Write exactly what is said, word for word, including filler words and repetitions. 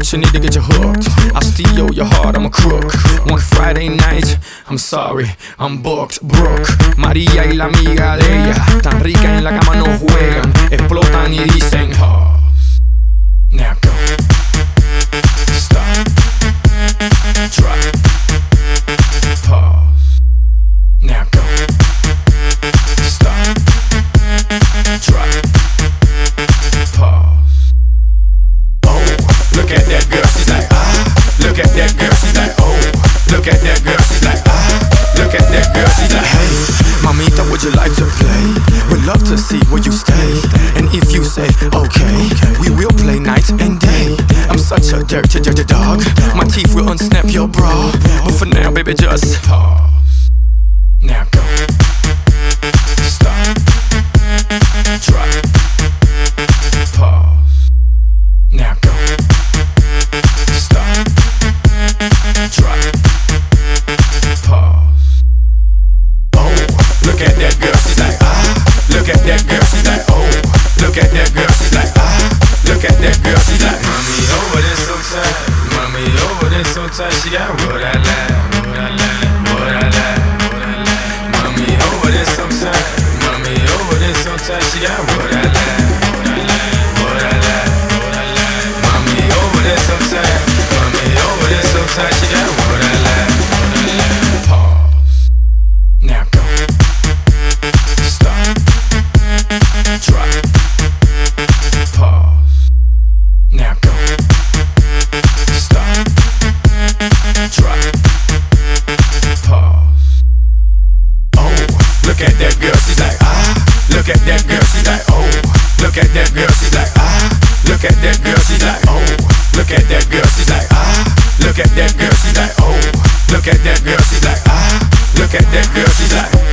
much you need to get you hooked. I'll steal your heart, I'm a crook. One Friday night, I'm sorry, I'm booked, Brooke. María y la amiga de ella, tan rica en la cama no juegan. Explotan y dicen pause. Now go. Stop. Drop. Pause. Now go. Stop. Drop. Pause. Oh, look at that girl, she's like ah. Look at that girl, she's like oh. Look at that girl, she's like ah. Look at that girl, she's like hey, mamita, would you like to play? Would love to see where you stay. And if you say okay, we will play night and day. I'm such a dirty, dirty dog. My teeth will unsnap your bra. But for now, baby, just pause. Now go. Stop. Drop. Pause. Now go. Stop. Drop. Pause. Oh, look at that girl, she's like ah. Look at that girl, she's like oh. Look at that girl, she's like ah. Look at that girl, she's like mommy over there so tight. Mommy over there so tight. She got what I like, what I like, what I like, what I like. Mommy over there so tight. Mommy over there so tight. She got what I like, what I like, what I like, what I like. Mommy over there so tight. Mommy over there so tight. She got what I like, what I like. Pause. Now go. Stop. Drop. Pause. Now go. Stop. Drop. Pause. Oh, look at that girl, she's like ah. Look at that girl, she's like oh. Look at that girl, she's like ah. Look at that girl, she's like oh. Look at that girl, she's like ah. Look at that girl, she's like oh. Look at that girl, she's like ah. Look at that girl, she's like